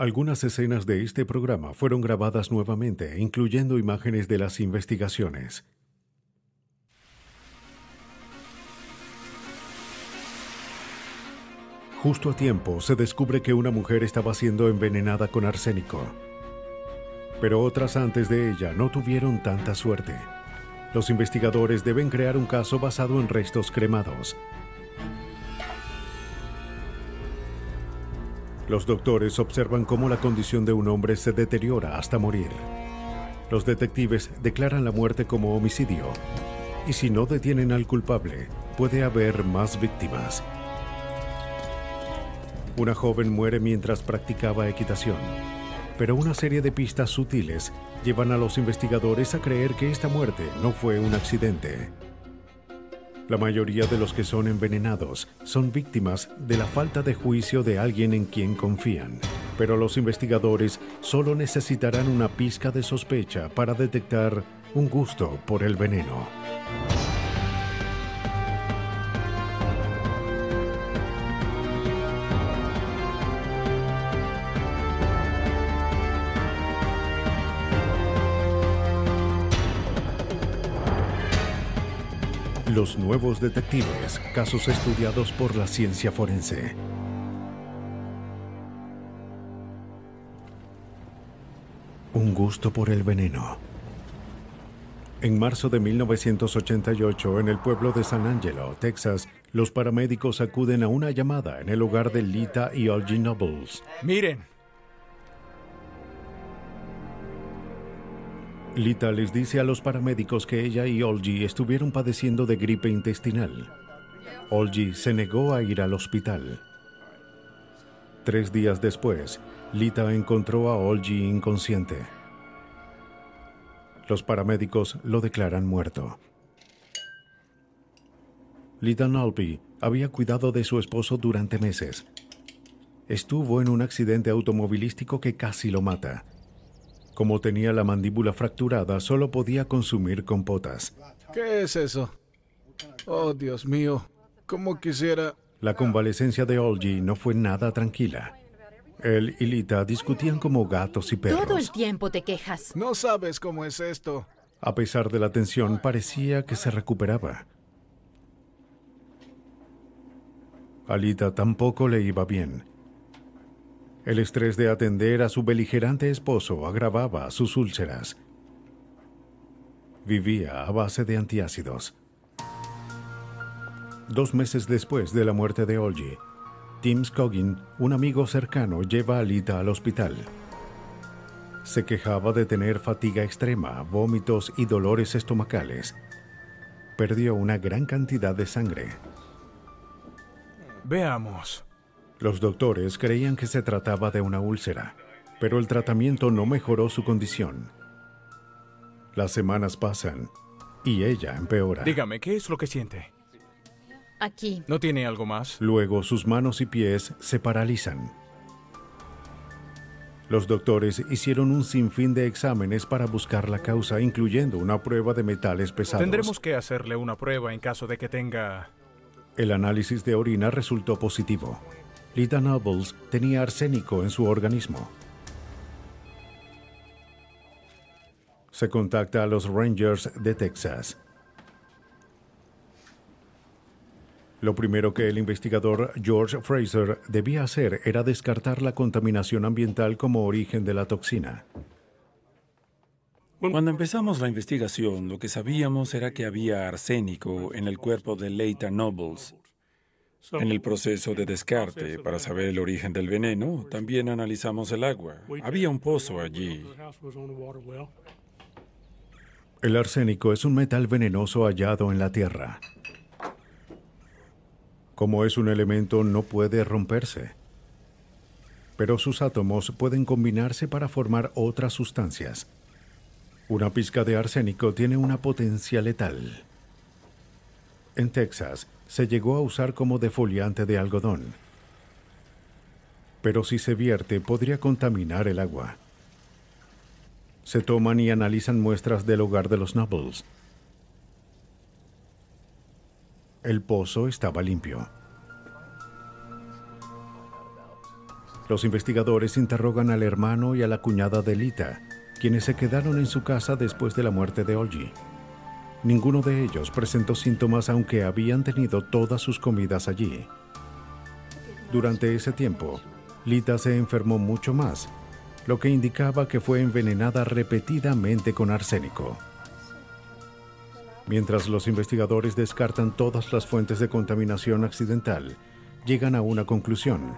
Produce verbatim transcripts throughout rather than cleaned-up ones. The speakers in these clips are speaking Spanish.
Algunas escenas de este programa fueron grabadas nuevamente, incluyendo imágenes de las investigaciones. Justo a tiempo, se descubre que una mujer estaba siendo envenenada con arsénico. Pero otras antes de ella no tuvieron tanta suerte. Los investigadores deben crear un caso basado en restos cremados. Los doctores observan cómo la condición de un hombre se deteriora hasta morir. Los detectives declaran la muerte como homicidio. Y si no detienen al culpable, puede haber más víctimas. Una joven muere mientras practicaba equitación, pero una serie de pistas sutiles llevan a los investigadores a creer que esta muerte no fue un accidente. La mayoría de los que son envenenados son víctimas de la falta de juicio de alguien en quien confían, pero los investigadores solo necesitarán una pizca de sospecha para detectar un gusto por el veneno. Los nuevos detectives, casos estudiados por la ciencia forense. Un gusto por el veneno. En marzo de mil novecientos ochenta y ocho, en el pueblo de San Angelo, Texas, los paramédicos acuden a una llamada en el hogar de Lita y Olgie Nobles. ¡Miren! Lita les dice a los paramédicos que ella y Olgie estuvieron padeciendo de gripe intestinal. Olgie se negó a ir al hospital. Tres días después, Lita encontró a Olgie inconsciente. Los paramédicos lo declaran muerto. Lita Nolby había cuidado de su esposo durante meses. Estuvo en un accidente automovilístico que casi lo mata. Como tenía la mandíbula fracturada, solo podía consumir compotas. ¿Qué es eso? Oh, Dios mío. ¿Cómo quisiera...? La convalecencia de Olgie no fue nada tranquila. Él y Lita discutían como gatos y perros. Todo el tiempo te quejas. No sabes cómo es esto. A pesar de la tensión, parecía que se recuperaba. A Lita tampoco le iba bien. El estrés de atender a su beligerante esposo agravaba sus úlceras. Vivía a base de antiácidos. Dos meses después de la muerte de Olgie, Tim Scoggin, un amigo cercano, lleva a Lita al hospital. Se quejaba de tener fatiga extrema, vómitos y dolores estomacales. Perdió una gran cantidad de sangre. Veamos. Los doctores creían que se trataba de una úlcera, pero el tratamiento no mejoró su condición. Las semanas pasan y ella empeora. Dígame, ¿qué es lo que siente? Aquí. ¿No tiene algo más? Luego sus manos y pies se paralizan. Los doctores hicieron un sinfín de exámenes para buscar la causa, incluyendo una prueba de metales pesados. Tendremos que hacerle una prueba en caso de que tenga... El análisis de orina resultó positivo. Lita Nobles tenía arsénico en su organismo. Se contacta a los Rangers de Texas. Lo primero que el investigador George Fraser debía hacer era descartar la contaminación ambiental como origen de la toxina. Cuando empezamos la investigación, lo que sabíamos era que había arsénico en el cuerpo de Lita Nobles. En el proceso de descarte, para saber el origen del veneno, también analizamos el agua. Había un pozo allí. El arsénico es un metal venenoso hallado en la tierra. Como es un elemento, no puede romperse. Pero sus átomos pueden combinarse para formar otras sustancias. Una pizca de arsénico tiene una potencia letal. En Texas, se llegó a usar como defoliante de algodón. Pero si se vierte, podría contaminar el agua. Se toman y analizan muestras del hogar de los Nobles. El pozo estaba limpio. Los investigadores interrogan al hermano y a la cuñada de Lita, quienes se quedaron en su casa después de la muerte de Olgi. Ninguno de ellos presentó síntomas aunque habían tenido todas sus comidas allí. Durante ese tiempo, Lita se enfermó mucho más, lo que indicaba que fue envenenada repetidamente con arsénico. Mientras los investigadores descartan todas las fuentes de contaminación accidental, llegan a una conclusión.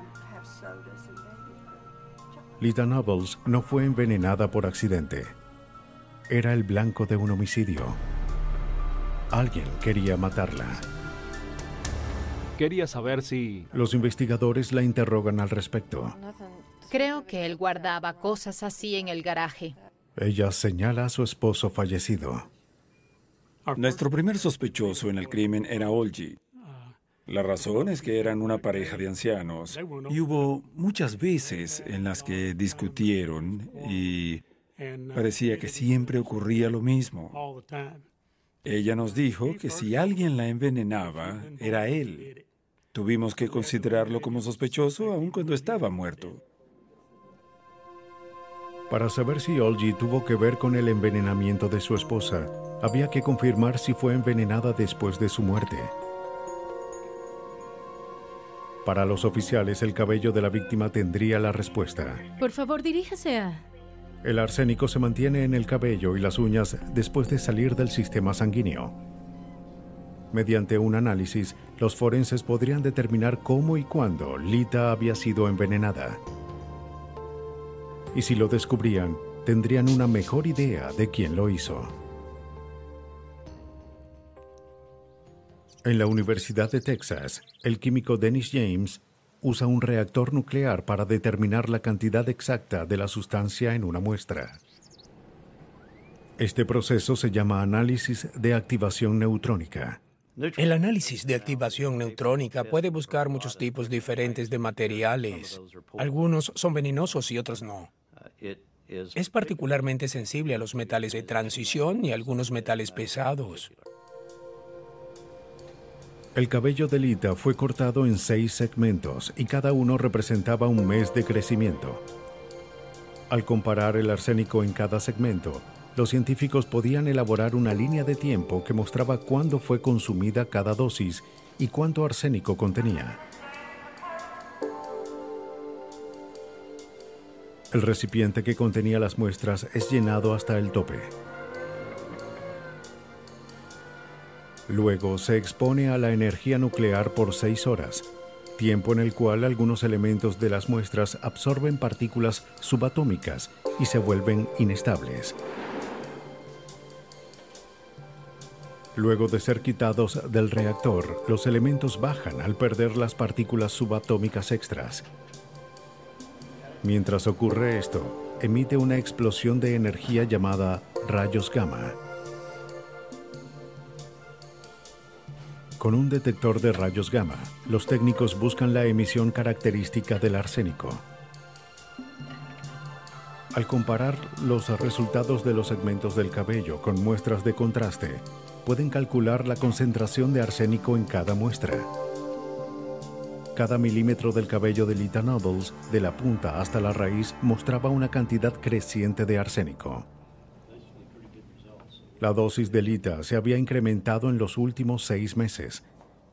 Lita Nobles no fue envenenada por accidente. Era el blanco de un homicidio. Alguien quería matarla. Quería saber si... Los investigadores la interrogan al respecto. Creo que él guardaba cosas así en el garaje. Ella señala a su esposo fallecido. Nuestro primer sospechoso en el crimen era Olgi. La razón es que eran una pareja de ancianos y hubo muchas veces en las que discutieron y parecía que siempre ocurría lo mismo. Ella nos dijo que si alguien la envenenaba, era él. Tuvimos que considerarlo como sospechoso aun cuando estaba muerto. Para saber si Olgi tuvo que ver con el envenenamiento de su esposa, había que confirmar si fue envenenada después de su muerte. Para los oficiales, el cabello de la víctima tendría la respuesta. Por favor, diríjase a... El arsénico se mantiene en el cabello y las uñas después de salir del sistema sanguíneo. Mediante un análisis, los forenses podrían determinar cómo y cuándo Lita había sido envenenada. Y si lo descubrían, tendrían una mejor idea de quién lo hizo. En la Universidad de Texas, el químico Dennis James usa un reactor nuclear para determinar la cantidad exacta de la sustancia en una muestra. Este proceso se llama análisis de activación neutrónica. El análisis de activación neutrónica puede buscar muchos tipos diferentes de materiales. Algunos son venenosos y otros no. Es particularmente sensible a los metales de transición y a algunos metales pesados. El cabello de Lita fue cortado en seis segmentos y cada uno representaba un mes de crecimiento. Al comparar el arsénico en cada segmento, los científicos podían elaborar una línea de tiempo que mostraba cuándo fue consumida cada dosis y cuánto arsénico contenía. El recipiente que contenía las muestras es llenado hasta el tope. Luego se expone a la energía nuclear por seis horas, tiempo en el cual algunos elementos de las muestras absorben partículas subatómicas y se vuelven inestables. Luego de ser quitados del reactor, los elementos bajan al perder las partículas subatómicas extras. Mientras ocurre esto, emite una explosión de energía llamada rayos gamma. Con un detector de rayos gamma, los técnicos buscan la emisión característica del arsénico. Al comparar los resultados de los segmentos del cabello con muestras de contraste, pueden calcular la concentración de arsénico en cada muestra. Cada milímetro del cabello de Lita Nobles, de la punta hasta la raíz, mostraba una cantidad creciente de arsénico. La dosis de Lita se había incrementado en los últimos seis meses.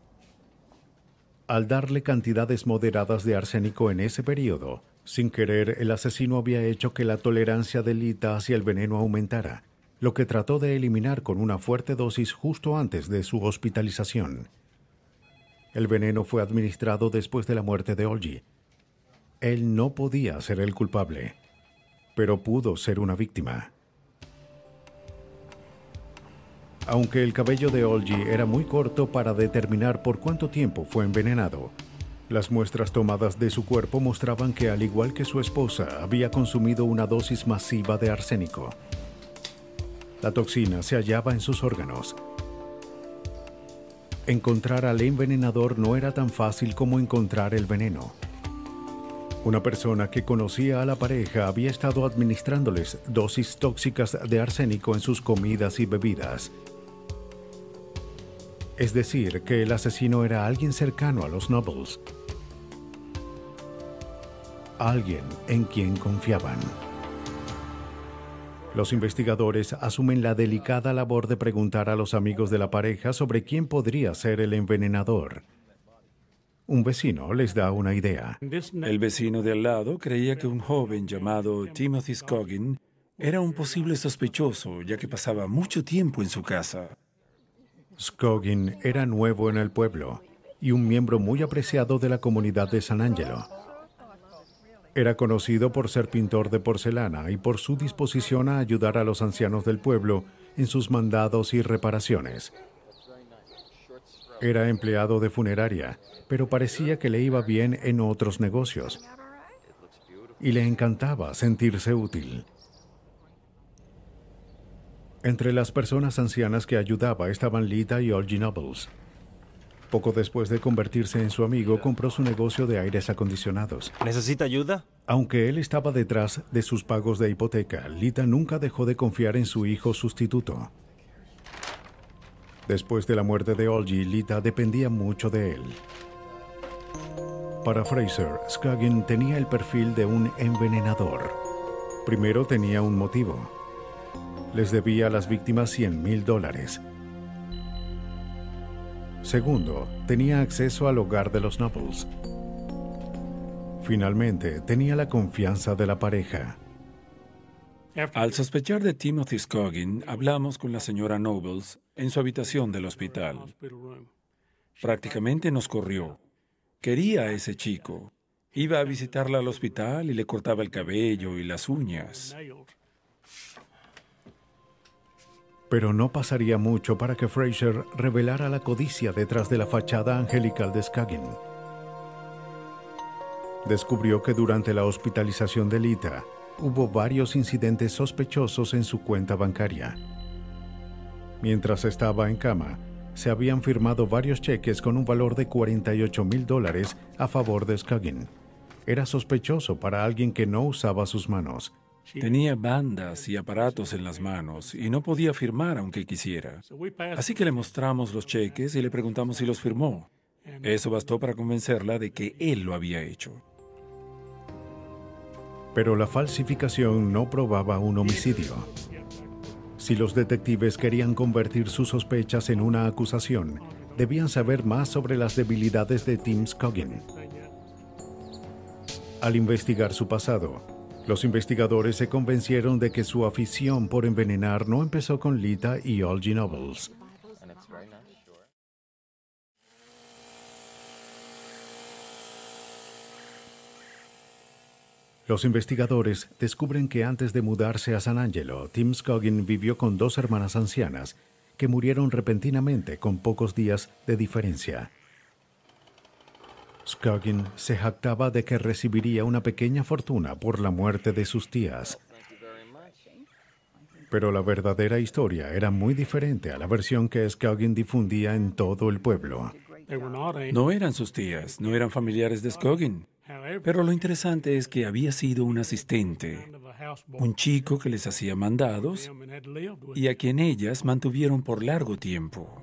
Al darle cantidades moderadas de arsénico en ese periodo, sin querer, el asesino había hecho que la tolerancia de Lita hacia el veneno aumentara, lo que trató de eliminar con una fuerte dosis justo antes de su hospitalización. El veneno fue administrado después de la muerte de Olgi. Él no podía ser el culpable, pero pudo ser una víctima. Aunque el cabello de Olgi era muy corto para determinar por cuánto tiempo fue envenenado, las muestras tomadas de su cuerpo mostraban que, al igual que su esposa, había consumido una dosis masiva de arsénico. La toxina se hallaba en sus órganos. Encontrar al envenenador no era tan fácil como encontrar el veneno. Una persona que conocía a la pareja había estado administrándoles dosis tóxicas de arsénico en sus comidas y bebidas. Es decir, que el asesino era alguien cercano a los Nobles. alguien en quien confiaban. Los investigadores asumen la delicada labor de preguntar a los amigos de la pareja sobre quién podría ser el envenenador. Un vecino les da una idea. El vecino de al lado creía que un joven llamado Timothy Scoggin era un posible sospechoso, ya que pasaba mucho tiempo en su casa. Scoggin era nuevo en el pueblo y un miembro muy apreciado de la comunidad de San Angelo. Era conocido por ser pintor de porcelana y por su disposición a ayudar a los ancianos del pueblo en sus mandados y reparaciones. Era empleado de funeraria, pero parecía que le iba bien en otros negocios. Y le encantaba sentirse útil. Entre las personas ancianas que ayudaba estaban Lita y Olgie Nobles. Poco después de convertirse en su amigo, compró su negocio de aires acondicionados. ¿Necesita ayuda? Aunque él estaba detrás de sus pagos de hipoteca, Lita nunca dejó de confiar en su hijo sustituto. Después de la muerte de Olgie, Lita dependía mucho de él. Para Fraser, Scoggin tenía el perfil de un envenenador. Primero tenía un motivo. Les debía a las víctimas cien mil dólares. Segundo, tenía acceso al hogar de los Nobles. Finalmente, tenía la confianza de la pareja. Al sospechar de Timothy Scoggin, hablamos con la señora Nobles en su habitación del hospital. Prácticamente nos corrió. Quería a ese chico. Iba a visitarla al hospital y le cortaba el cabello y las uñas. Pero no pasaría mucho para que Fraser revelara la codicia detrás de la fachada angelical de Scoggin. Descubrió que durante la hospitalización de Lita hubo varios incidentes sospechosos en su cuenta bancaria. Mientras estaba en cama, se habían firmado varios cheques con un valor de cuarenta y ocho mil dólares a favor de Scoggin. Era sospechoso para alguien que no usaba sus manos. Tenía bandas y aparatos en las manos y no podía firmar aunque quisiera. Así que le mostramos los cheques y le preguntamos si los firmó. Eso bastó para convencerla de que él lo había hecho. Pero la falsificación no probaba un homicidio. Si los detectives querían convertir sus sospechas en una acusación, debían saber más sobre las debilidades de Tim Scoggin. Al investigar su pasado, los investigadores se convencieron de que su afición por envenenar no empezó con Lita y Olgie Nobles. Los investigadores descubren que antes de mudarse a San Angelo, Tim Scoggin vivió con dos hermanas ancianas que murieron repentinamente con pocos días de diferencia. Scoggin se jactaba de que recibiría una pequeña fortuna por la muerte de sus tías. Pero la verdadera historia era muy diferente a la versión que Scoggin difundía en todo el pueblo. No eran sus tías, no eran familiares de Scoggin. Pero lo interesante es que había sido un asistente, un chico que les hacía mandados y a quien ellas mantuvieron por largo tiempo.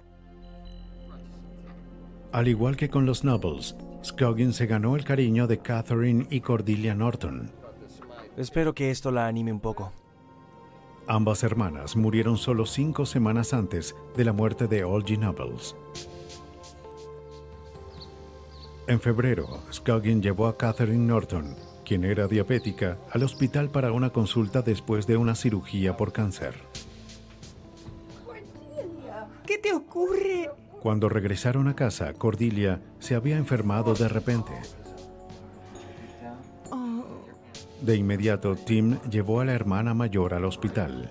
Al igual que con los Nobles, Scoggin se ganó el cariño de Catherine y Cordelia Norton. Espero que esto la anime un poco. Ambas hermanas murieron solo cinco semanas antes de la muerte de Olgie Nobles. En febrero, Scoggin llevó a Catherine Norton, quien era diabética, al hospital para una consulta después de una cirugía por cáncer. ¿Qué te ocurre? Cuando regresaron a casa, Cordelia se había enfermado de repente. De inmediato, Tim llevó a la hermana mayor al hospital.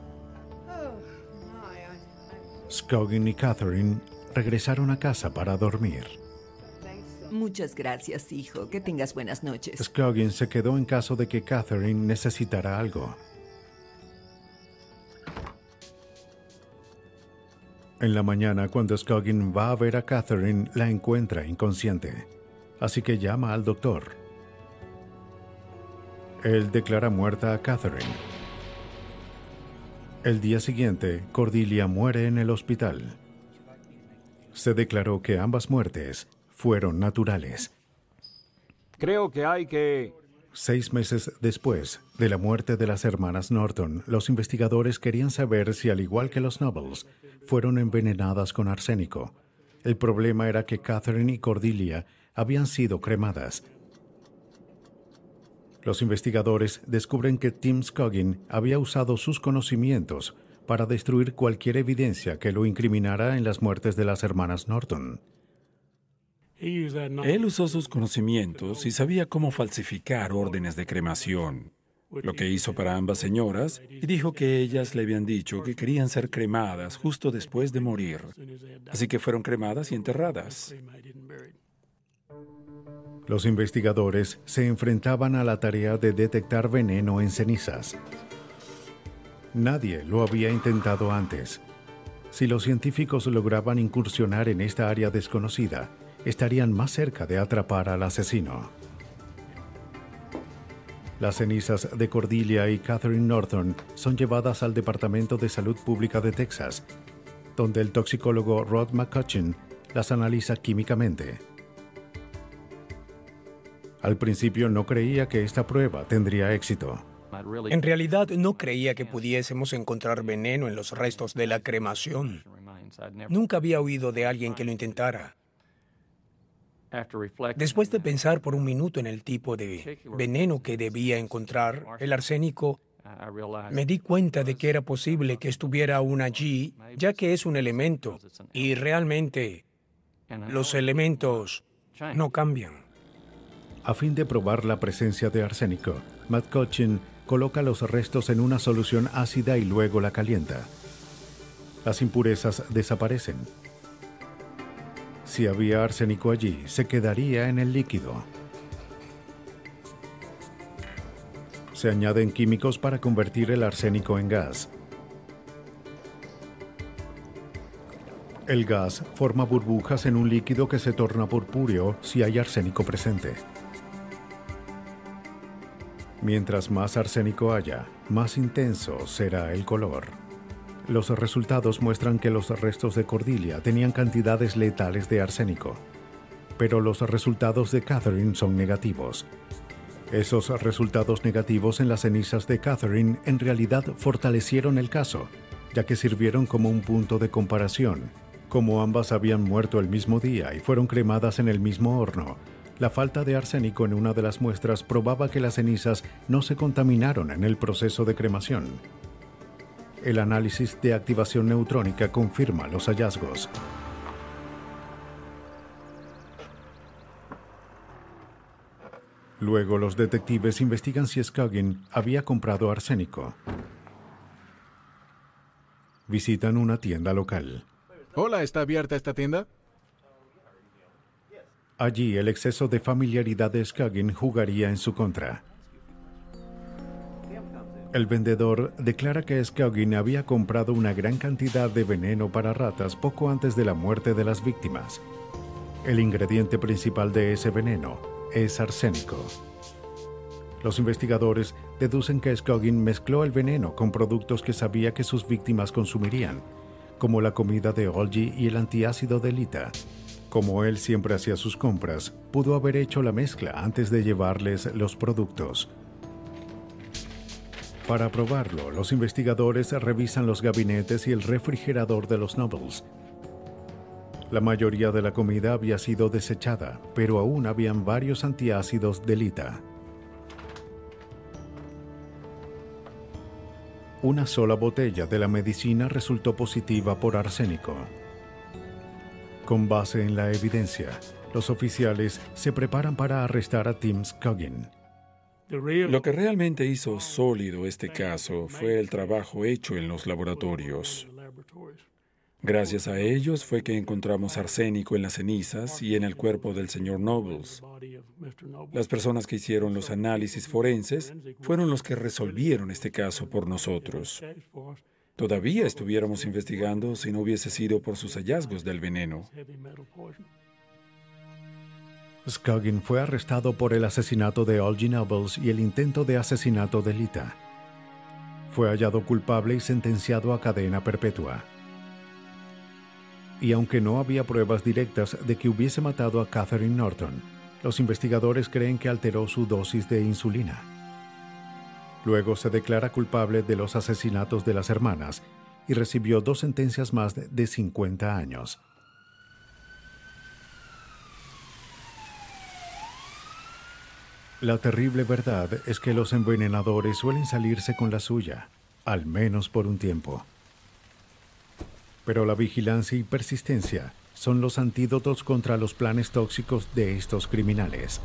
Scoggin y Catherine regresaron a casa para dormir. Muchas gracias, hijo. Que tengas buenas noches. Scoggin se quedó en caso de que Catherine necesitara algo. En la mañana, cuando Scoggin va a ver a Catherine, la encuentra inconsciente. Así que llama al doctor. Él declara muerta a Catherine. El día siguiente, Cordelia muere en el hospital. Se declaró que ambas muertes fueron naturales. Creo que hay que Seis meses después de la muerte de las hermanas Norton, los investigadores querían saber si, al igual que los Nobles, fueron envenenadas con arsénico. El problema era que Catherine y Cordelia habían sido cremadas. Los investigadores descubren que Tim Scoggin había usado sus conocimientos para destruir cualquier evidencia que lo incriminara en las muertes de las hermanas Norton. Él usó sus conocimientos y sabía cómo falsificar órdenes de cremación, lo que hizo para ambas señoras, y dijo que ellas le habían dicho que querían ser cremadas justo después de morir. Así que fueron cremadas y enterradas. Los investigadores se enfrentaban a la tarea de detectar veneno en cenizas. Nadie lo había intentado antes. Si los científicos lograban incursionar en esta área desconocida, estarían más cerca de atrapar al asesino. Las cenizas de Cordelia y Catherine Norton son llevadas al Departamento de Salud Pública de Texas, donde el toxicólogo Rod McCutcheon las analiza químicamente. Al principio no creía que esta prueba tendría éxito. En realidad no creía que pudiésemos encontrar veneno en los restos de la cremación. Nunca había oído de alguien que lo intentara. Después de pensar por un minuto en el tipo de veneno que debía encontrar, el arsénico, me di cuenta de que era posible que estuviera aún allí, ya que es un elemento, y realmente los elementos no cambian. A fin de probar la presencia de arsénico, McCutcheon coloca los restos en una solución ácida y luego la calienta. Las impurezas desaparecen. Si había arsénico allí, se quedaría en el líquido. Se añaden químicos para convertir el arsénico en gas. El gas forma burbujas en un líquido que se torna purpúreo si hay arsénico presente. Mientras más arsénico haya, más intenso será el color. Los resultados muestran que los restos de Cordelia tenían cantidades letales de arsénico, pero los resultados de Catherine son negativos. Esos resultados negativos en las cenizas de Catherine en realidad fortalecieron el caso, ya que sirvieron como un punto de comparación. Como ambas habían muerto el mismo día y fueron cremadas en el mismo horno, la falta de arsénico en una de las muestras probaba que las cenizas no se contaminaron en el proceso de cremación. El análisis de activación neutrónica confirma los hallazgos. Luego los detectives investigan si Scoggin había comprado arsénico. Visitan una tienda local. Hola, ¿está abierta esta tienda? Allí el exceso de familiaridad de Scoggin jugaría en su contra. El vendedor declara que Scoggin había comprado una gran cantidad de veneno para ratas poco antes de la muerte de las víctimas. El ingrediente principal de ese veneno es arsénico. Los investigadores deducen que Scoggin mezcló el veneno con productos que sabía que sus víctimas consumirían, como la comida de Olgi y el antiácido de Lita. Como él siempre hacía sus compras, pudo haber hecho la mezcla antes de llevarles los productos. Para probarlo, los investigadores revisan los gabinetes y el refrigerador de los Nobles. La mayoría de la comida había sido desechada, pero aún habían varios antiácidos de Lita. Una sola botella de la medicina resultó positiva por arsénico. Con base en la evidencia, los oficiales se preparan para arrestar a Tim Scoggin. Lo que realmente hizo sólido este caso fue el trabajo hecho en los laboratorios. Gracias a ellos fue que encontramos arsénico en las cenizas y en el cuerpo del señor Nobles. Las personas que hicieron los análisis forenses fueron los que resolvieron este caso por nosotros. Todavía estuviéramos investigando si no hubiese sido por sus hallazgos del veneno. Scoggin fue arrestado por el asesinato de Olgi Nobles y el intento de asesinato de Lita. Fue hallado culpable y sentenciado a cadena perpetua. Y aunque no había pruebas directas de que hubiese matado a Catherine Norton, Los investigadores creen que alteró su dosis de insulina. Luego se declara culpable de los asesinatos de las hermanas y recibió dos sentencias más de cincuenta años. La terrible verdad es que los envenenadores suelen salirse con la suya, al menos por un tiempo. Pero la vigilancia y persistencia son los antídotos contra los planes tóxicos de estos criminales.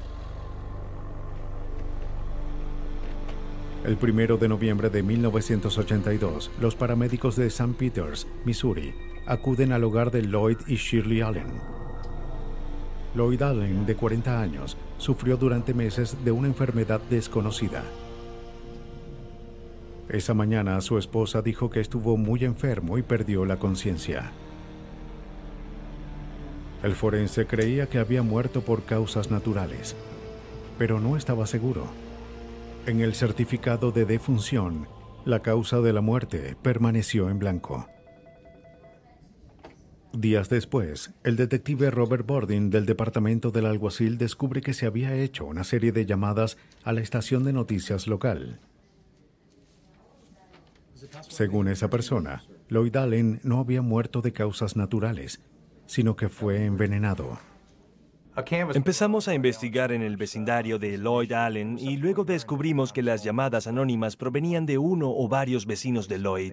El primero de noviembre de mil novecientos ochenta y dos, los paramédicos de Saint Peters, Missouri, acuden al hogar de Lloyd y Shirley Allen. Lloyd Allen, de cuarenta años, sufrió durante meses de una enfermedad desconocida. Esa mañana su esposa dijo que estuvo muy enfermo y perdió la conciencia. El forense creía que había muerto por causas naturales, pero no estaba seguro. En el certificado de defunción, la causa de la muerte permaneció en blanco. Días después, el detective Robert Bordin del departamento del alguacil descubre que se había hecho una serie de llamadas a la estación de noticias local. Según esa persona, Lloyd Allen no había muerto de causas naturales, sino que fue envenenado. Empezamos a investigar en el vecindario de Lloyd Allen y luego descubrimos que las llamadas anónimas provenían de uno o varios vecinos de Lloyd.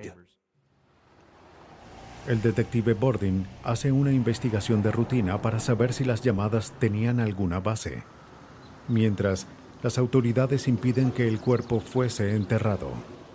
El detective Bordin hace una investigación de rutina para saber si las llamadas tenían alguna base, mientras las autoridades impiden que el cuerpo fuese enterrado.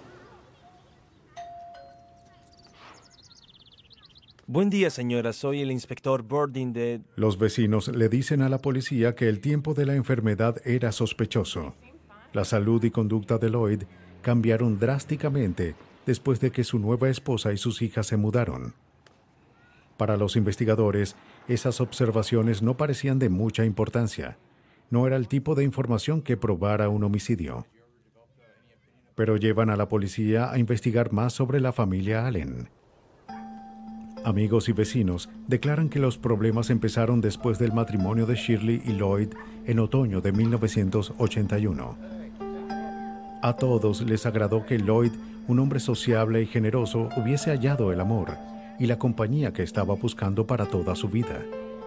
Buen día, señora. Soy el inspector Bordin de... Los vecinos le dicen a la policía que el tiempo de la enfermedad era sospechoso. La salud y conducta de Lloyd cambiaron drásticamente después de que su nueva esposa y sus hijas se mudaron. Para los investigadores, esas observaciones no parecían de mucha importancia. No era el tipo de información que probara un homicidio. Pero llevan a la policía a investigar más sobre la familia Allen. Amigos y vecinos declaran que los problemas empezaron después del matrimonio de Shirley y Lloyd en otoño de mil novecientos ochenta y uno. A todos les agradó que Lloyd, un hombre sociable y generoso, hubiese hallado el amor y la compañía que estaba buscando para toda su vida.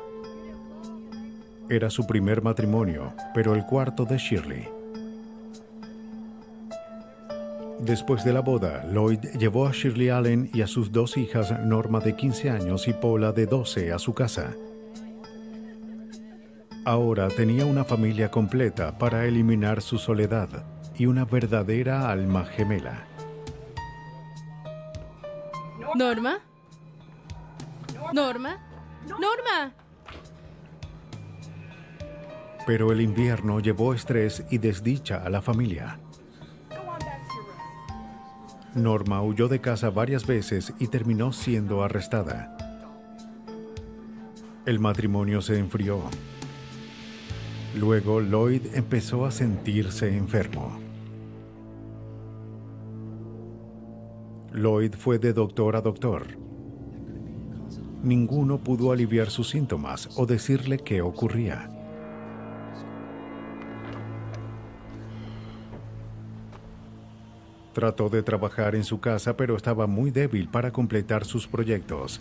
Era su primer matrimonio, pero el cuarto de Shirley. Después de la boda, Lloyd llevó a Shirley Allen y a sus dos hijas, Norma de quince años y Paula de doce, a su casa. Ahora tenía una familia completa para eliminar su soledad y una verdadera alma gemela. ¿Norma? ¿Norma? ¡Norma! Pero el invierno llevó estrés y desdicha a la familia. Norma huyó de casa varias veces y terminó siendo arrestada. El matrimonio se enfrió. Luego Lloyd empezó a sentirse enfermo. Lloyd fue de doctor a doctor. Ninguno pudo aliviar sus síntomas o decirle qué ocurría. Trató de trabajar en su casa, pero estaba muy débil para completar sus proyectos.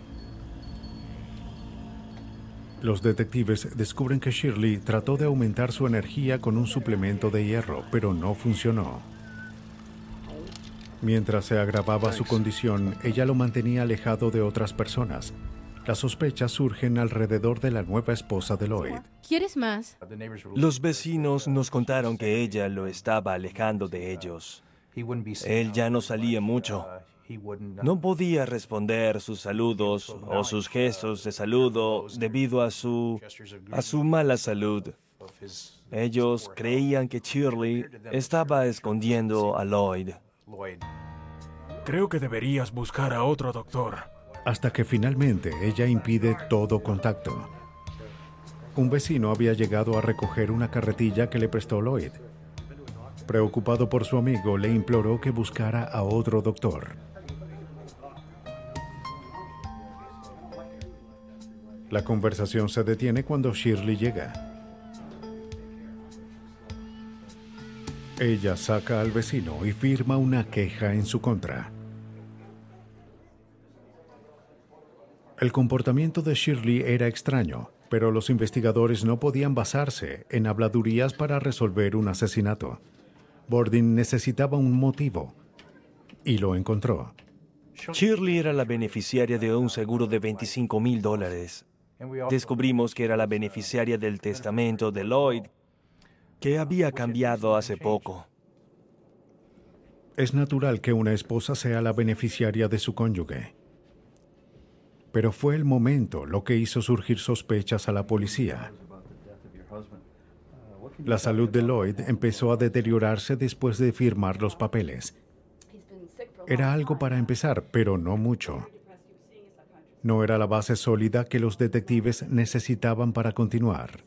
Los detectives descubren que Shirley trató de aumentar su energía con un suplemento de hierro, pero no funcionó. Mientras se agravaba su condición, ella lo mantenía alejado de otras personas. Las sospechas surgen alrededor de la nueva esposa de Lloyd. ¿Quieres más? Los vecinos nos contaron que ella lo estaba alejando de ellos. Él ya no salía mucho. No podía responder sus saludos o sus gestos de saludo debido a su, a su mala salud. Ellos creían que Shirley estaba escondiendo a Lloyd. Creo que deberías buscar a otro doctor. Hasta que finalmente ella impide todo contacto. Un vecino había llegado a recoger una carretilla que le prestó Lloyd. Preocupado por su amigo, le imploró que buscara a otro doctor. La conversación se detiene cuando Shirley llega. Ella saca al vecino y firma una queja en su contra. El comportamiento de Shirley era extraño, pero los investigadores no podían basarse en habladurías para resolver un asesinato. Bordin necesitaba un motivo, y lo encontró. Shirley era la beneficiaria de un seguro de veinticinco mil dólares. Descubrimos que era la beneficiaria del testamento de Lloyd, que había cambiado hace poco. Es natural que una esposa sea la beneficiaria de su cónyuge. Pero fue el momento lo que hizo surgir sospechas a la policía. La salud de Lloyd empezó a deteriorarse después de firmar los papeles. Era algo para empezar, pero no mucho. No era la base sólida que los detectives necesitaban para continuar.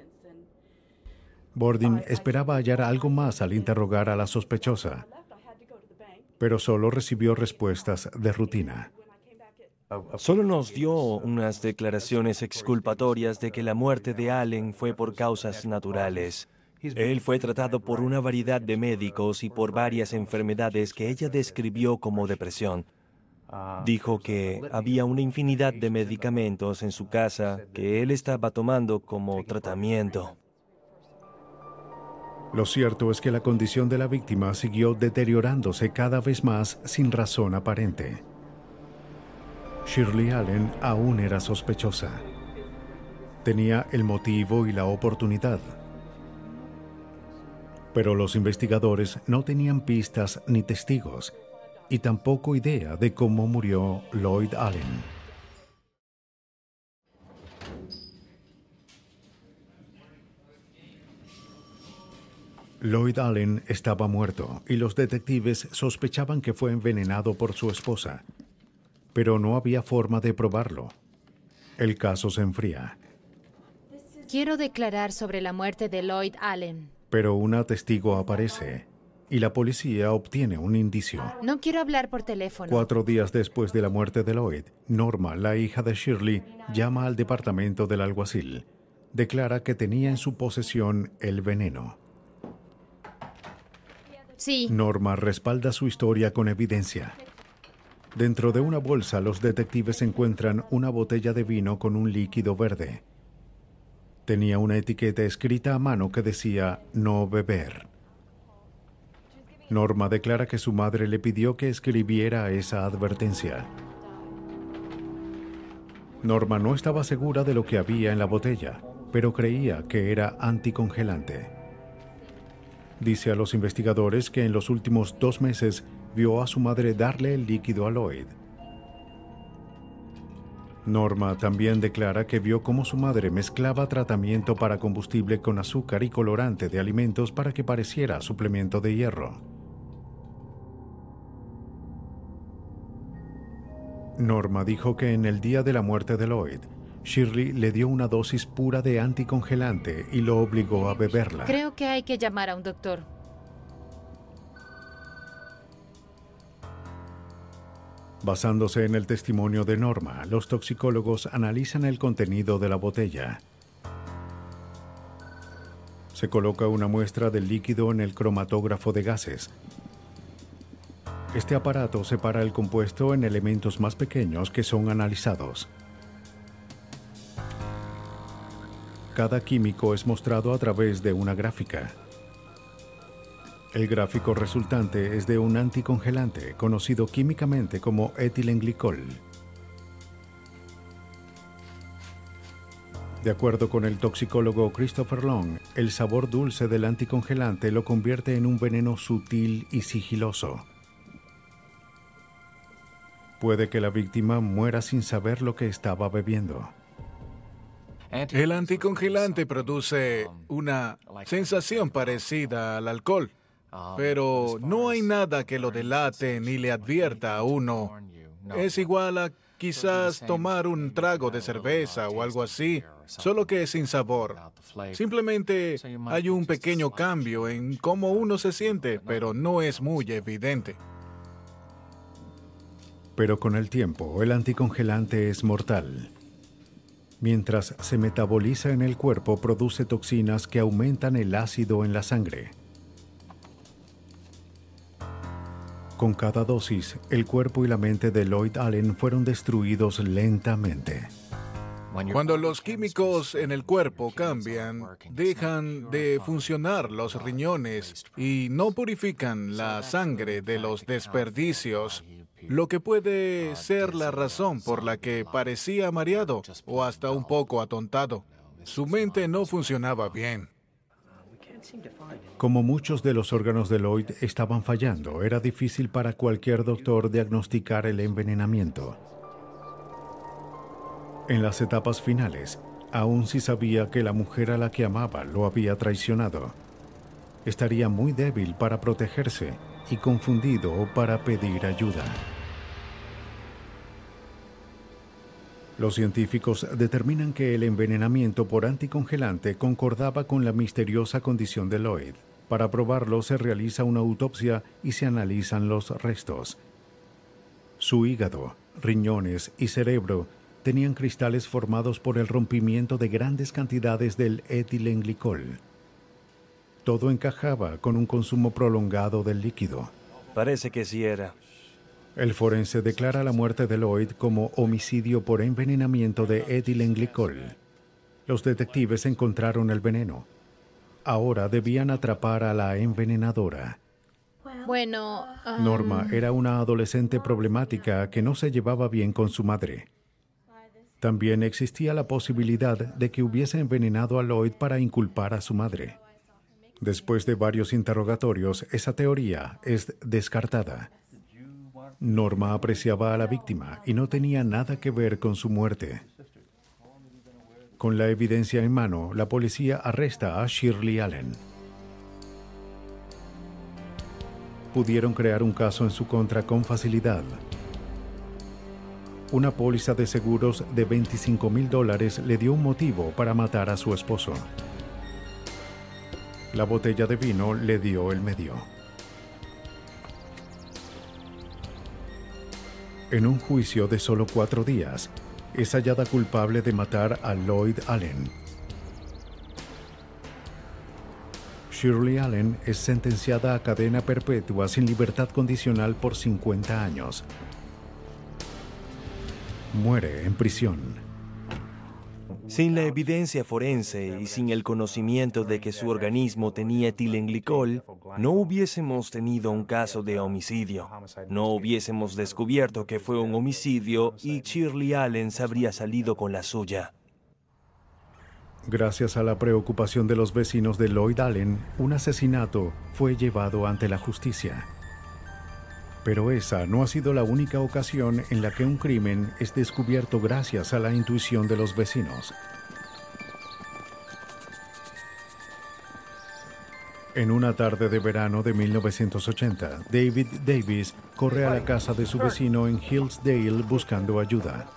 Bordin esperaba hallar algo más al interrogar a la sospechosa, pero solo recibió respuestas de rutina. Solo nos dio unas declaraciones exculpatorias de que la muerte de Allen fue por causas naturales. Él fue tratado por una variedad de médicos y por varias enfermedades que ella describió como depresión. Dijo que había una infinidad de medicamentos en su casa que él estaba tomando como tratamiento. Lo cierto es que la condición de la víctima siguió deteriorándose cada vez más sin razón aparente. Shirley Allen aún era sospechosa. Tenía el motivo y la oportunidad. Pero los investigadores no tenían pistas ni testigos, y tampoco idea de cómo murió Lloyd Allen. Lloyd Allen estaba muerto y los detectives sospechaban que fue envenenado por su esposa, pero no había forma de probarlo. El caso se enfría. Quiero declarar sobre la muerte de Lloyd Allen. Pero una testigo aparece y la policía obtiene un indicio. No quiero hablar por teléfono. Cuatro días después de la muerte de Lloyd, Norma, la hija de Shirley, llama al departamento del alguacil. Declara que tenía en su posesión el veneno. Sí. Norma respalda su historia con evidencia. Dentro de una bolsa, los detectives encuentran una botella de vino con un líquido verde. Tenía una etiqueta escrita a mano que decía "no beber". Norma declara que su madre le pidió que escribiera esa advertencia. Norma no estaba segura de lo que había en la botella, pero creía que era anticongelante. Dice a los investigadores que en los últimos dos meses vio a su madre darle el líquido a Lloyd. Norma también declara que vio cómo su madre mezclaba tratamiento para combustible con azúcar y colorante de alimentos para que pareciera suplemento de hierro. Norma dijo que en el día de la muerte de Lloyd, Shirley le dio una dosis pura de anticongelante y lo obligó a beberla. Creo que hay que llamar a un doctor. Basándose en el testimonio de Norma, los toxicólogos analizan el contenido de la botella. Se coloca una muestra del líquido en el cromatógrafo de gases. Este aparato separa el compuesto en elementos más pequeños que son analizados. Cada químico es mostrado a través de una gráfica. El gráfico resultante es de un anticongelante conocido químicamente como etilenglicol. De acuerdo con el toxicólogo Christopher Long, el sabor dulce del anticongelante lo convierte en un veneno sutil y sigiloso. Puede que la víctima muera sin saber lo que estaba bebiendo. El anticongelante produce una sensación parecida al alcohol, pero no hay nada que lo delate ni le advierta a uno. Es igual a quizás tomar un trago de cerveza o algo así, solo que sin sabor. Simplemente hay un pequeño cambio en cómo uno se siente, pero no es muy evidente. Pero con el tiempo, el anticongelante es mortal. Mientras se metaboliza en el cuerpo, produce toxinas que aumentan el ácido en la sangre. Con cada dosis, el cuerpo y la mente de Lloyd Allen fueron destruidos lentamente. Cuando los químicos en el cuerpo cambian, dejan de funcionar los riñones y no purifican la sangre de los desperdicios, lo que puede ser la razón por la que parecía mareado o hasta un poco atontado. Su mente no funcionaba bien. Como muchos de los órganos de Lloyd estaban fallando, era difícil para cualquier doctor diagnosticar el envenenamiento. En las etapas finales, aún si sabía que la mujer a la que amaba lo había traicionado, estaría muy débil para protegerse y confundido para pedir ayuda. Los científicos determinan que el envenenamiento por anticongelante concordaba con la misteriosa condición de Lloyd. Para probarlo se realiza una autopsia y se analizan los restos. Su hígado, riñones y cerebro tenían cristales formados por el rompimiento de grandes cantidades del etilenglicol. Todo encajaba con un consumo prolongado del líquido. Parece que sí era. El forense declara la muerte de Lloyd como homicidio por envenenamiento de etilenglicol. Los detectives encontraron el veneno. Ahora debían atrapar a la envenenadora. Bueno, um... Norma era una adolescente problemática que no se llevaba bien con su madre. También existía la posibilidad de que hubiese envenenado a Lloyd para inculpar a su madre. Después de varios interrogatorios, esa teoría es descartada. Norma apreciaba a la víctima y no tenía nada que ver con su muerte. Con la evidencia en mano, la policía arresta a Shirley Allen. Pudieron crear un caso en su contra con facilidad. Una póliza de seguros de veinticinco mil dólares le dio un motivo para matar a su esposo. La botella de vino le dio el medio. En un juicio de solo cuatro días, es hallada culpable de matar a Lloyd Allen. Shirley Allen es sentenciada a cadena perpetua sin libertad condicional por cincuenta años. Muere en prisión. Sin la evidencia forense y sin el conocimiento de que su organismo tenía etilenglicol, no hubiésemos tenido un caso de homicidio. No hubiésemos descubierto que fue un homicidio y Shirley Allen se habría salido con la suya. Gracias a la preocupación de los vecinos de Lloyd Allen, un asesinato fue llevado ante la justicia. Pero esa no ha sido la única ocasión en la que un crimen es descubierto gracias a la intuición de los vecinos. En una tarde de verano de mil novecientos ochenta, David Davis corre a la casa de su vecino en Hillsdale buscando ayuda.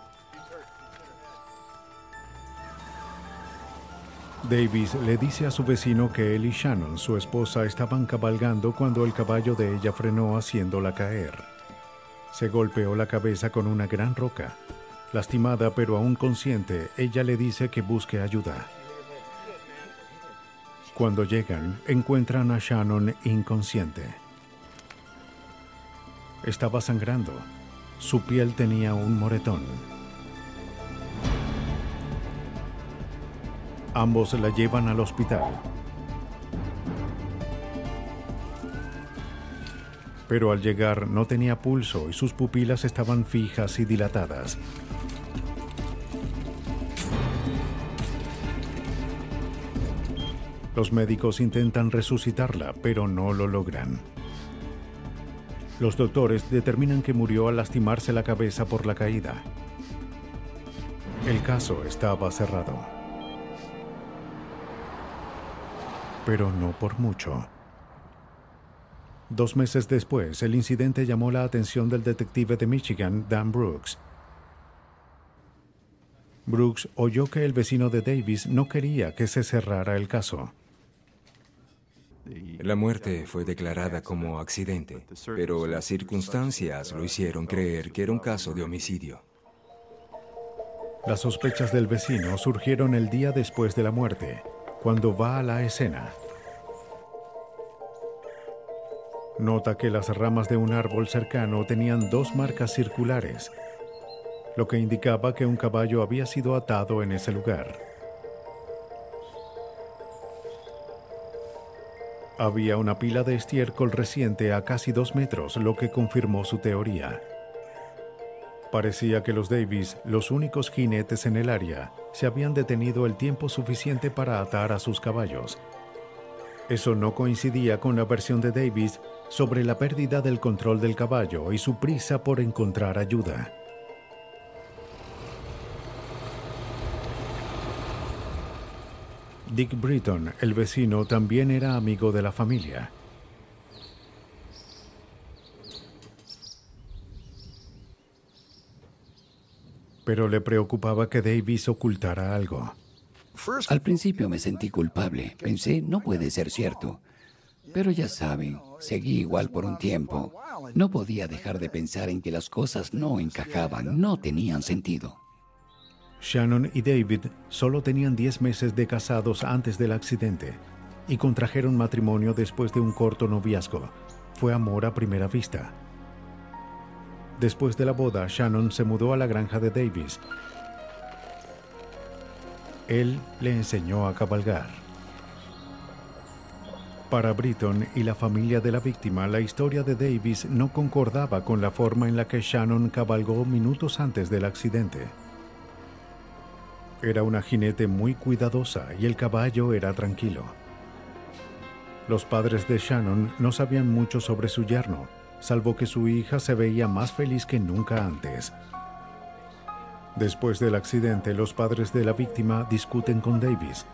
Davis le dice a su vecino que él y Shannon, su esposa, estaban cabalgando cuando el caballo de ella frenó haciéndola caer. Se golpeó la cabeza con una gran roca. Lastimada pero aún consciente, ella le dice que busque ayuda. Cuando llegan, encuentran a Shannon inconsciente. Estaba sangrando. Su piel tenía un moretón. Ambos la llevan al hospital. Pero al llegar no tenía pulso y sus pupilas estaban fijas y dilatadas. Los médicos intentan resucitarla, pero no lo logran. Los doctores determinan que murió al lastimarse la cabeza por la caída. El caso estaba cerrado. Pero no por mucho. Dos meses después, el incidente llamó la atención del detective de Michigan, Dan Brooks. Brooks oyó que el vecino de Davis no quería que se cerrara el caso. La muerte fue declarada como accidente, pero las circunstancias lo hicieron creer que era un caso de homicidio. Las sospechas del vecino surgieron el día después de la muerte, cuando va a la escena. Nota que las ramas de un árbol cercano tenían dos marcas circulares, lo que indicaba que un caballo había sido atado en ese lugar. Había una pila de estiércol reciente a casi dos metros, lo que confirmó su teoría. Parecía que los Davis, los únicos jinetes en el área, se habían detenido el tiempo suficiente para atar a sus caballos. Eso no coincidía con la versión de Davis sobre la pérdida del control del caballo y su prisa por encontrar ayuda. Dick Britton, el vecino, también era amigo de la familia. Pero le preocupaba que Davis ocultara algo. Al principio me sentí culpable. Pensé, no puede ser cierto. Pero ya saben, seguí igual por un tiempo. No podía dejar de pensar en que las cosas no encajaban, no tenían sentido. Shannon y David solo tenían diez meses de casados antes del accidente y contrajeron matrimonio después de un corto noviazgo. Fue amor a primera vista. Después de la boda, Shannon se mudó a la granja de Davis. Él le enseñó a cabalgar. Para Britton y la familia de la víctima, la historia de Davis no concordaba con la forma en la que Shannon cabalgó minutos antes del accidente. Era una jinete muy cuidadosa y el caballo era tranquilo. Los padres de Shannon no sabían mucho sobre su yerno, salvo que su hija se veía más feliz que nunca antes. Después del accidente, los padres de la víctima discuten con Davis.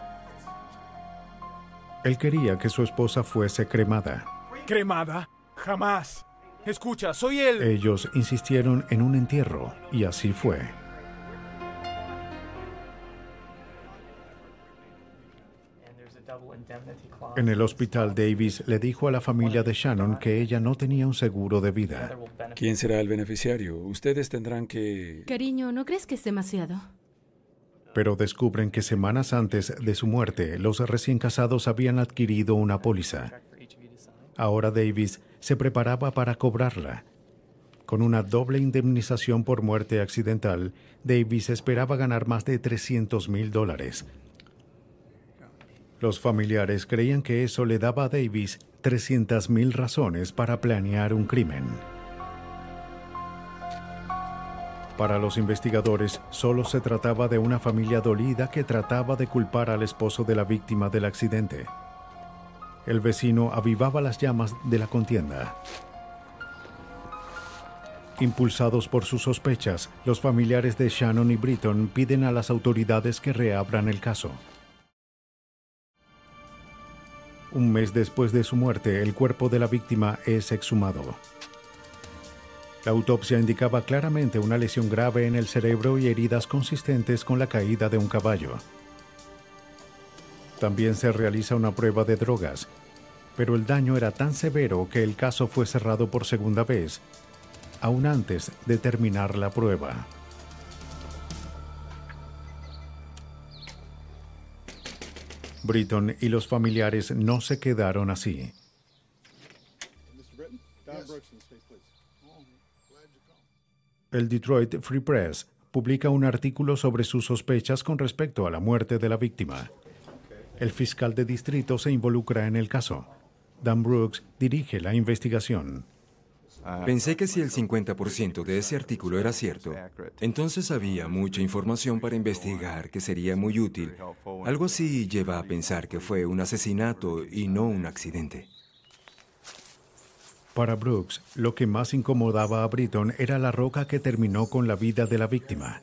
Él quería que su esposa fuese cremada. ¿Cremada? Jamás. Escucha, soy él. Ellos insistieron en un entierro, y así fue. En el hospital, Davis le dijo a la familia de Shannon que ella no tenía un seguro de vida. ¿Quién será el beneficiario? Ustedes tendrán que... Cariño, ¿no crees que es demasiado? Pero descubren que semanas antes de su muerte, los recién casados habían adquirido una póliza. Ahora Davis se preparaba para cobrarla. Con una doble indemnización por muerte accidental, Davis esperaba ganar más de trescientos mil dólares. Los familiares creían que eso le daba a Davis trescientas mil razones para planear un crimen. Para los investigadores, solo se trataba de una familia dolida que trataba de culpar al esposo de la víctima del accidente. El vecino avivaba las llamas de la contienda. Impulsados por sus sospechas, los familiares de Shannon y Britton piden a las autoridades que reabran el caso. Un mes después de su muerte, el cuerpo de la víctima es exhumado. La autopsia indicaba claramente una lesión grave en el cerebro y heridas consistentes con la caída de un caballo. También se realiza una prueba de drogas, pero el daño era tan severo que el caso fue cerrado por segunda vez, aún antes de terminar la prueba. Britton y los familiares no se quedaron así. El Detroit Free Press publica un artículo sobre sus sospechas con respecto a la muerte de la víctima. El fiscal de distrito se involucra en el caso. Dan Brooks dirige la investigación. Pensé que si el cincuenta por ciento de ese artículo era cierto, entonces había mucha información para investigar que sería muy útil. Algo así lleva a pensar que fue un asesinato y no un accidente. Para Brooks, lo que más incomodaba a Britton era la roca que terminó con la vida de la víctima.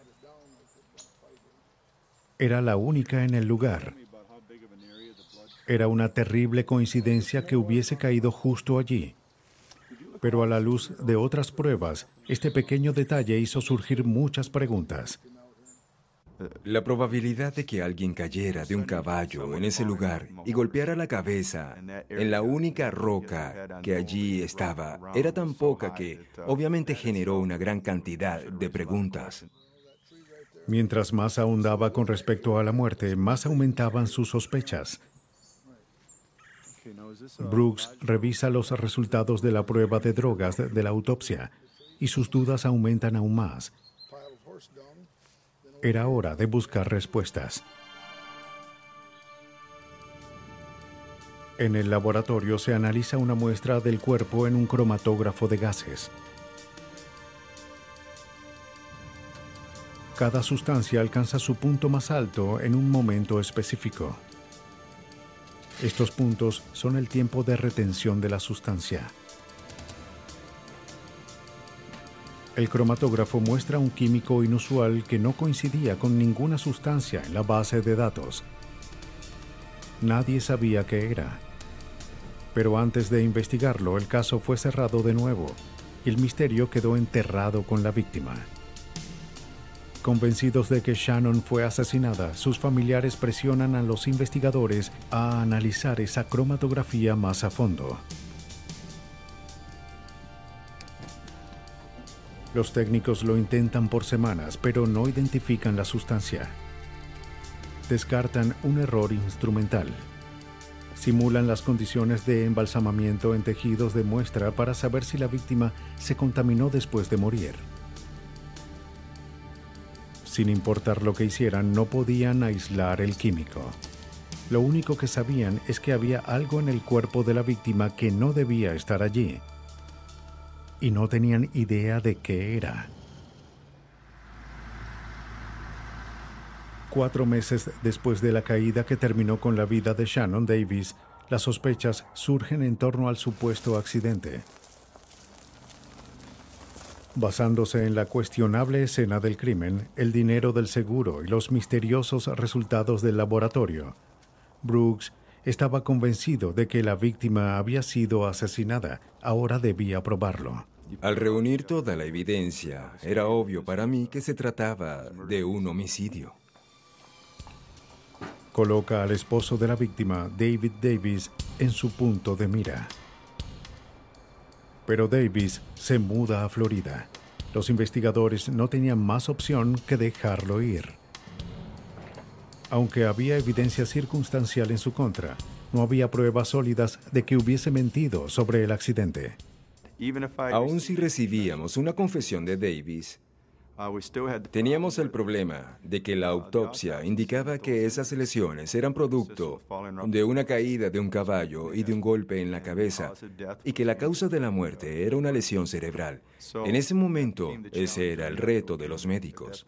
Era la única en el lugar. Era una terrible coincidencia que hubiese caído justo allí. Pero a la luz de otras pruebas, este pequeño detalle hizo surgir muchas preguntas. La probabilidad de que alguien cayera de un caballo en ese lugar y golpeara la cabeza en la única roca que allí estaba era tan poca que obviamente generó una gran cantidad de preguntas. Mientras más ahondaba con respecto a la muerte, más aumentaban sus sospechas. Brooks revisa los resultados de la prueba de drogas de la autopsia y sus dudas aumentan aún más. Era hora de buscar respuestas. En el laboratorio se analiza una muestra del cuerpo en un cromatógrafo de gases. Cada sustancia alcanza su punto más alto en un momento específico. Estos puntos son el tiempo de retención de la sustancia. El cromatógrafo muestra un químico inusual que no coincidía con ninguna sustancia en la base de datos. Nadie sabía qué era. Pero antes de investigarlo, el caso fue cerrado de nuevo y el misterio quedó enterrado con la víctima. Convencidos de que Shannon fue asesinada, sus familiares presionan a los investigadores a analizar esa cromatografía más a fondo. Los técnicos lo intentan por semanas, pero no identifican la sustancia. Descartan un error instrumental. Simulan las condiciones de embalsamamiento en tejidos de muestra para saber si la víctima se contaminó después de morir. Sin importar lo que hicieran, no podían aislar el químico. Lo único que sabían es que había algo en el cuerpo de la víctima que no debía estar allí. Y no tenían idea de qué era. Cuatro meses después de la caída que terminó con la vida de Shannon Davis, las sospechas surgen en torno al supuesto accidente. Basándose en la cuestionable escena del crimen, el dinero del seguro y los misteriosos resultados del laboratorio, Brooks estaba convencido de que la víctima había sido asesinada. Ahora debía probarlo. Al reunir toda la evidencia, era obvio para mí que se trataba de un homicidio. Coloca al esposo de la víctima, David Davis, en su punto de mira. Pero Davis se muda a Florida. Los investigadores no tenían más opción que dejarlo ir. Aunque había evidencia circunstancial en su contra, no había pruebas sólidas de que hubiese mentido sobre el accidente. Aun si recibíamos una confesión de Davis, teníamos el problema de que la autopsia indicaba que esas lesiones eran producto de una caída de un caballo y de un golpe en la cabeza, y que la causa de la muerte era una lesión cerebral. En ese momento, ese era el reto de los médicos.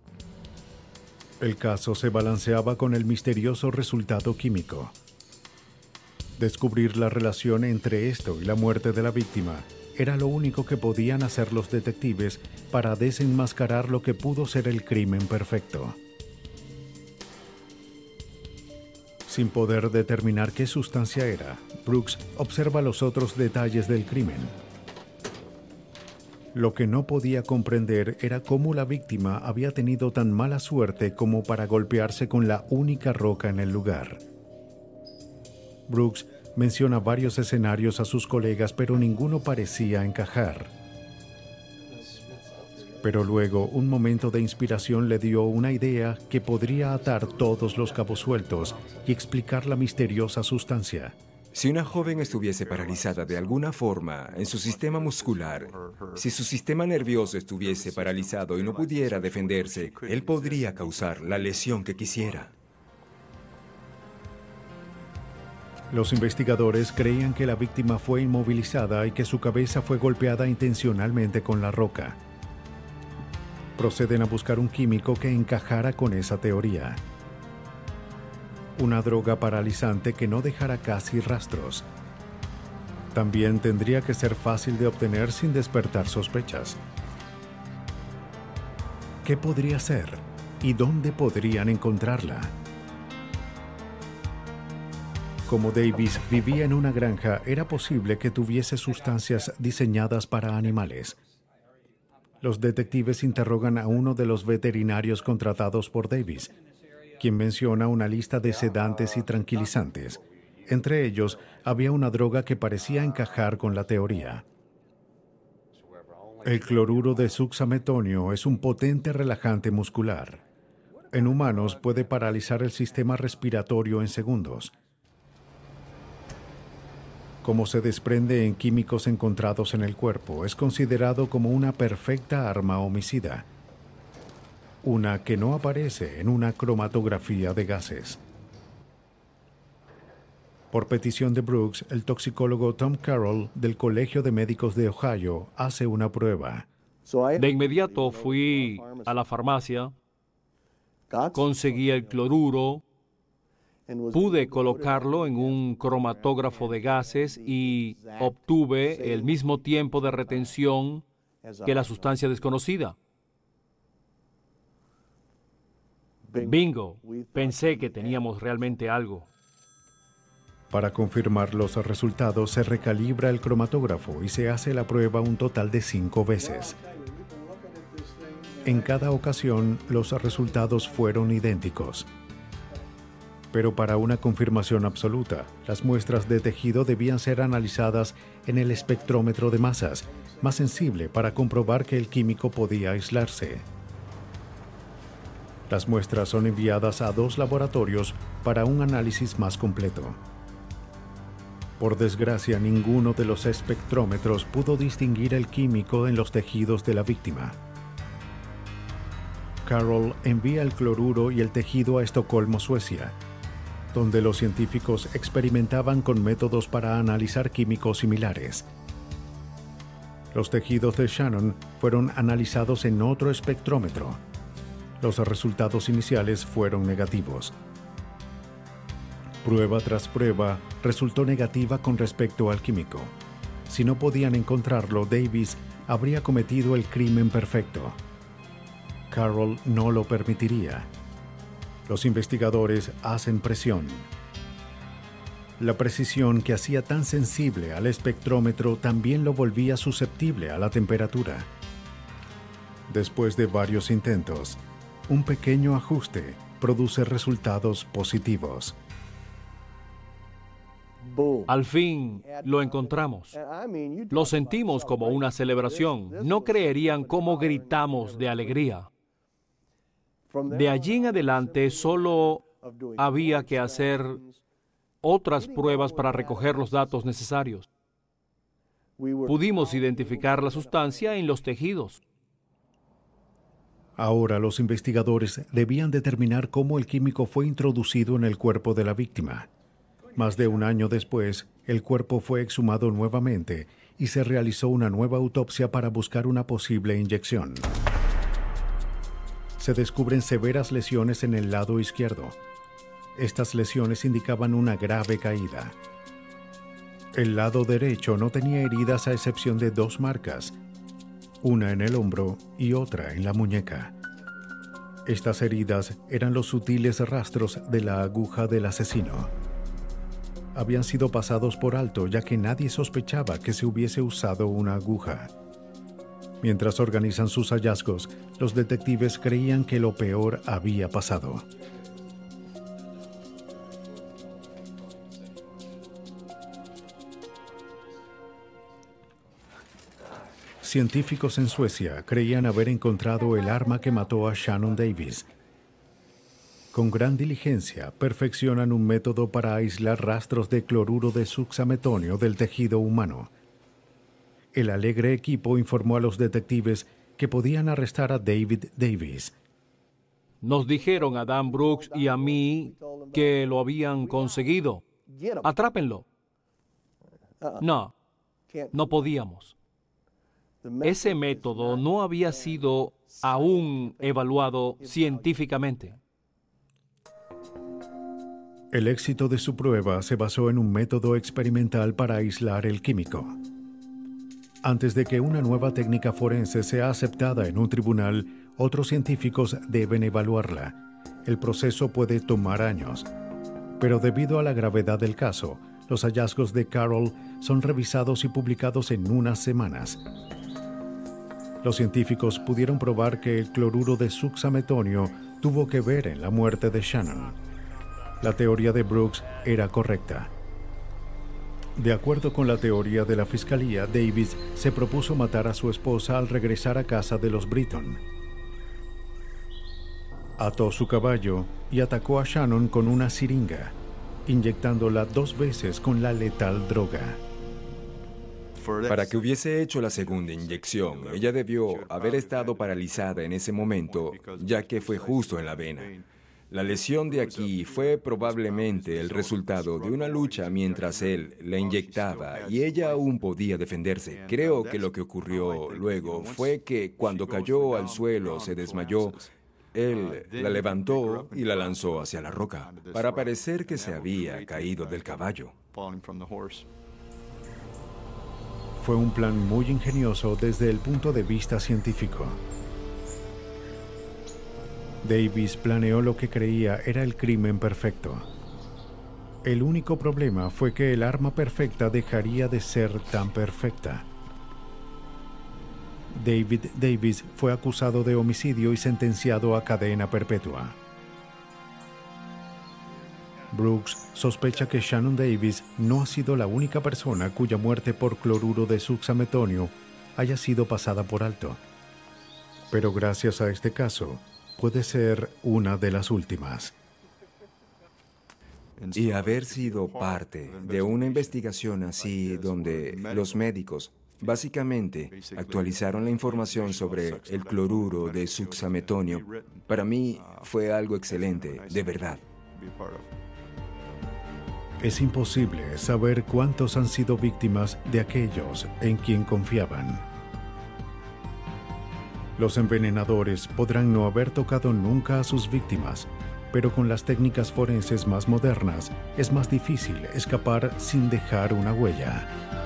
El caso se balanceaba con el misterioso resultado químico. Descubrir la relación entre esto y la muerte de la víctima era lo único que podían hacer los detectives para desenmascarar lo que pudo ser el crimen perfecto. Sin poder determinar qué sustancia era, Brooks observa los otros detalles del crimen. Lo que no podía comprender era cómo la víctima había tenido tan mala suerte como para golpearse con la única roca en el lugar. Brooks menciona varios escenarios a sus colegas, pero ninguno parecía encajar. Pero luego, un momento de inspiración le dio una idea que podría atar todos los cabos sueltos y explicar la misteriosa sustancia. Si una joven estuviese paralizada de alguna forma en su sistema muscular, si su sistema nervioso estuviese paralizado y no pudiera defenderse, él podría causar la lesión que quisiera. Los investigadores creían que la víctima fue inmovilizada y que su cabeza fue golpeada intencionalmente con la roca. Proceden a buscar un químico que encajara con esa teoría. Una droga paralizante que no dejara casi rastros. También tendría que ser fácil de obtener sin despertar sospechas. ¿Qué podría ser? ¿Y dónde podrían encontrarla? Como Davis vivía en una granja, era posible que tuviese sustancias diseñadas para animales. Los detectives interrogan a uno de los veterinarios contratados por Davis, quien menciona una lista de sedantes y tranquilizantes. Entre ellos, había una droga que parecía encajar con la teoría. El cloruro de succemetonio es un potente relajante muscular. En humanos puede paralizar el sistema respiratorio en segundos. como se desprende en químicos encontrados en el cuerpo, es considerado como una perfecta arma homicida, una que no aparece en una cromatografía de gases. Por petición de Brooks, el toxicólogo Tom Carroll del Colegio de Médicos de Ohio hace una prueba. De inmediato fui a la farmacia, conseguí el cloruro, pude colocarlo en un cromatógrafo de gases y obtuve el mismo tiempo de retención que la sustancia desconocida. Bingo, pensé que teníamos realmente algo. Para confirmar los resultados, se recalibra el cromatógrafo y se hace la prueba un total de cinco veces. En cada ocasión, los resultados fueron idénticos. Pero para una confirmación absoluta, las muestras de tejido debían ser analizadas en el espectrómetro de masas, más sensible para comprobar que el químico podía aislarse. Las muestras son enviadas a dos laboratorios para un análisis más completo. Por desgracia, ninguno de los espectrómetros pudo distinguir el químico en los tejidos de la víctima. Carroll envía el cloruro y el tejido a Estocolmo, Suecia, donde los científicos experimentaban con métodos para analizar químicos similares. Los tejidos de Shannon fueron analizados en otro espectrómetro. Los resultados iniciales fueron negativos. Prueba tras prueba resultó negativa con respecto al químico. Si no podían encontrarlo, Davis habría cometido el crimen perfecto. Carroll no lo permitiría. Los investigadores hacen presión. La precisión que hacía tan sensible al espectrómetro también lo volvía susceptible a la temperatura. Después de varios intentos, un pequeño ajuste produce resultados positivos. Al fin lo encontramos. Lo sentimos como una celebración. No creerían cómo gritamos de alegría. De allí en adelante solo había que hacer otras pruebas para recoger los datos necesarios. Pudimos identificar la sustancia en los tejidos. Ahora los investigadores debían determinar cómo el químico fue introducido en el cuerpo de la víctima. Más de un año después, el cuerpo fue exhumado nuevamente y se realizó una nueva autopsia para buscar una posible inyección. Se descubren severas lesiones en el lado izquierdo. Estas lesiones indicaban una grave caída. El lado derecho no tenía heridas a excepción de dos marcas, una en el hombro y otra en la muñeca. Estas heridas eran los sutiles rastros de la aguja del asesino. Habían sido pasados por alto ya que nadie sospechaba que se hubiese usado una aguja. Mientras organizan sus hallazgos, los detectives creían que lo peor había pasado. Científicos en Suecia creían haber encontrado el arma que mató a Shannon Davis. Con gran diligencia, perfeccionan un método para aislar rastros de cloruro de succemetonio del tejido humano. El alegre equipo informó a los detectives que podían arrestar a David Davis. Nos dijeron a Dan Brooks y a mí que lo habían conseguido. Atrápenlo. No, no podíamos. Ese método no había sido aún evaluado científicamente. El éxito de su prueba se basó en un método experimental para aislar el químico. Antes de que una nueva técnica forense sea aceptada en un tribunal, otros científicos deben evaluarla. El proceso puede tomar años. Pero debido a la gravedad del caso, los hallazgos de Carroll son revisados y publicados en unas semanas. Los científicos pudieron probar que el cloruro de succemetonio tuvo que ver en la muerte de Shannon. La teoría de Brooks era correcta. De acuerdo con la teoría de la fiscalía, Davis se propuso matar a su esposa al regresar a casa de los Britton. Ató su caballo y atacó a Shannon con una siringa, inyectándola dos veces con la letal droga. Para que hubiese hecho la segunda inyección, ella debió haber estado paralizada en ese momento, ya que fue justo en la vena. La lesión de aquí fue probablemente el resultado de una lucha mientras él la inyectaba y ella aún podía defenderse. Creo que lo que ocurrió luego fue que cuando cayó al suelo se desmayó. Él la levantó y la lanzó hacia la roca, para parecer que se había caído del caballo. Fue un plan muy ingenioso desde el punto de vista científico. Davis planeó lo que creía era el crimen perfecto. El único problema fue que el arma perfecta dejaría de ser tan perfecta. David Davis fue acusado de homicidio y sentenciado a cadena perpetua. Brooks sospecha que Shannon Davis no ha sido la única persona cuya muerte por cloruro de succemetonio haya sido pasada por alto. Pero gracias a este caso, puede ser una de las últimas. Y haber sido parte de una investigación así donde los médicos básicamente actualizaron la información sobre el cloruro de succemetonio, para mí fue algo excelente, de verdad. Es imposible saber cuántos han sido víctimas de aquellos en quien confiaban. Los envenenadores podrán no haber tocado nunca a sus víctimas, pero con las técnicas forenses más modernas es más difícil escapar sin dejar una huella.